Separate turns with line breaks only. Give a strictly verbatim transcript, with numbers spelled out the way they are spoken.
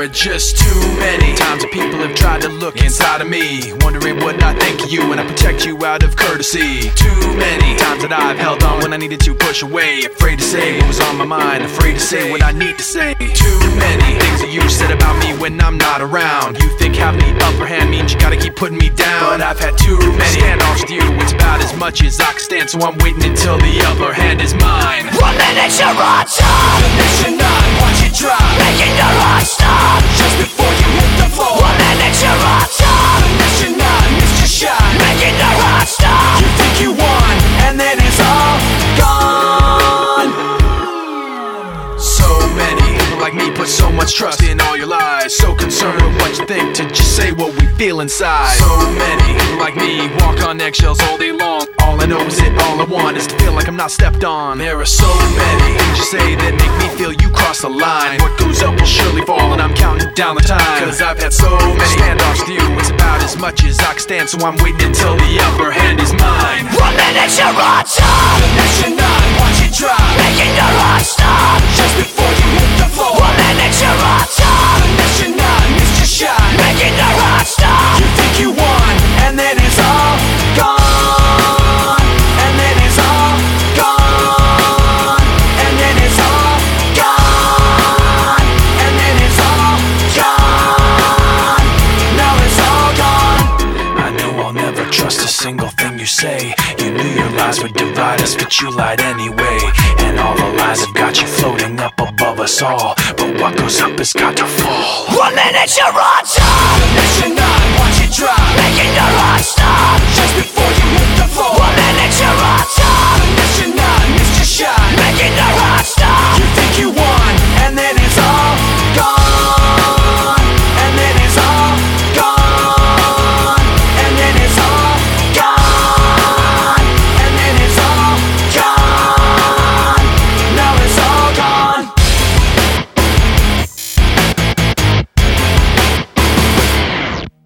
just too many times that people have tried to look inside of me, wondering what I think of you when I protect you out of courtesy. Too many times that I've held on when I needed to push away, afraid to say what was on my mind, afraid to say what I need to say. Too many things that you said about me when I'm not around. You think having the upper hand means you gotta keep putting me down, but I've had too many standoffs with you. It's about as much as I can stand, so I'm waiting until the upper hand is mine.
One minute you're on top,
the next you're not, watch it drop,
making the heart stop
just before you hit the floor.
One minute you're on top,
the next you're not, missed your shot,
making the heart stop.
You think you won, and then it's all gone. So many people like me put so much trust in all your lies, so concerned with what you think to just say what we feel inside. So many people like me walk on eggshells all day long. All I know is it, all I want is to feel like I'm not stepped on. There are so many things you say that make me feel you cross the line. What goes up will surely fall, and I'm counting down the time, cause I've had so many standoffs with you. It's about as much as I can stand, so I'm waiting until the upper hand is mine.
One minute you're on top,
the next you're not, watch it drop,
making the heart stop
just before you hit the floor.
One minute you're on top,
the next you're not, missed your shot,
making the heart stop.
You think you won, and then it's all gone. And then it's all gone. And then it's all gone. And then it's all gone. Now it's all gone. I know I'll never trust a single thing you say. You knew your lies would divide us, but you lied anyway. And all the lies have got you floating up above us all, but what goes up has got to fall.
One minute you're on top,
the next you're not, watch it drop,
making the heart stop
just before you hit the floor.
One minute you're on top,
the next you're not, missed your shot,